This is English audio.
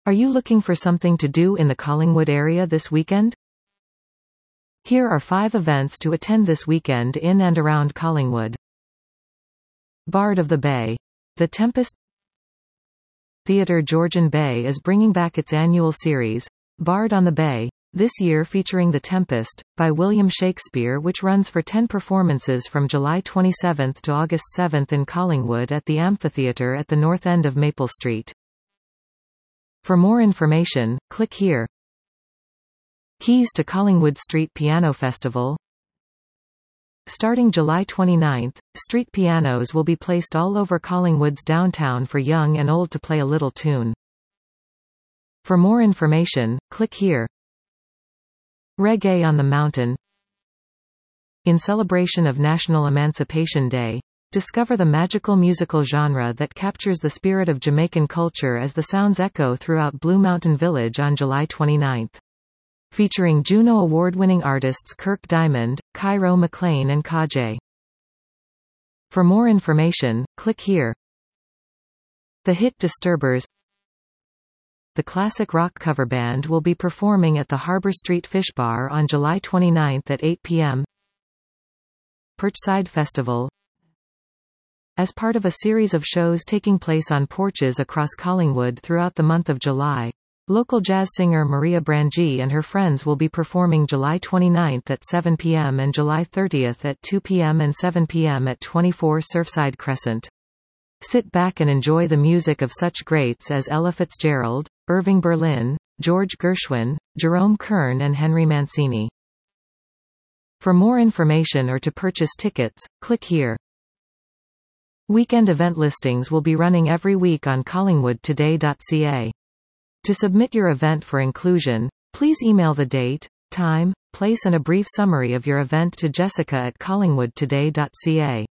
Are you looking for something to do in the Collingwood area this weekend? Here are 5 events to attend this weekend in and around Collingwood. Bard of the Bay. The Tempest Theatre Georgian Bay is bringing back its annual series, Bard on the Bay, this year featuring The Tempest, by William Shakespeare, which runs for 10 performances from July 27 to August 7 in Collingwood at the Amphitheatre at the north end of Maple Street. For more information, click here. Keys to Collingwood Street Piano Festival. Starting July 29, street pianos will be placed all over Collingwood's downtown for young and old to play a little tune. For more information, click here. Reggae on the Mountain. In celebration of National Emancipation Day, discover the magical musical genre that captures the spirit of Jamaican culture as the sounds echo throughout Blue Mountain Village on July 29. Featuring Juno Award-winning artists Kirk Diamond, Cairo McLean and Kajay. For more information, click here. The Hit Disturbers. The classic rock cover band will be performing at the Harbour Street Fish Bar on July 29 at 8 p.m. Porchside Festival. As part of a series of shows taking place on porches across Collingwood throughout the month of July, local jazz singer Maria Brangi and her friends will be performing July 29 at 7 p.m. and July 30 at 2 p.m. and 7 p.m. at 24 Surfside Crescent. Sit back and enjoy the music of such greats as Ella Fitzgerald, Irving Berlin, George Gershwin, Jerome Kern and Henry Mancini. For more information or to purchase tickets, click here. Weekend event listings will be running every week on collingwoodtoday.ca. To submit your event for inclusion, please email the date, time, place and a brief summary of your event to Jessica@collingwoodtoday.ca.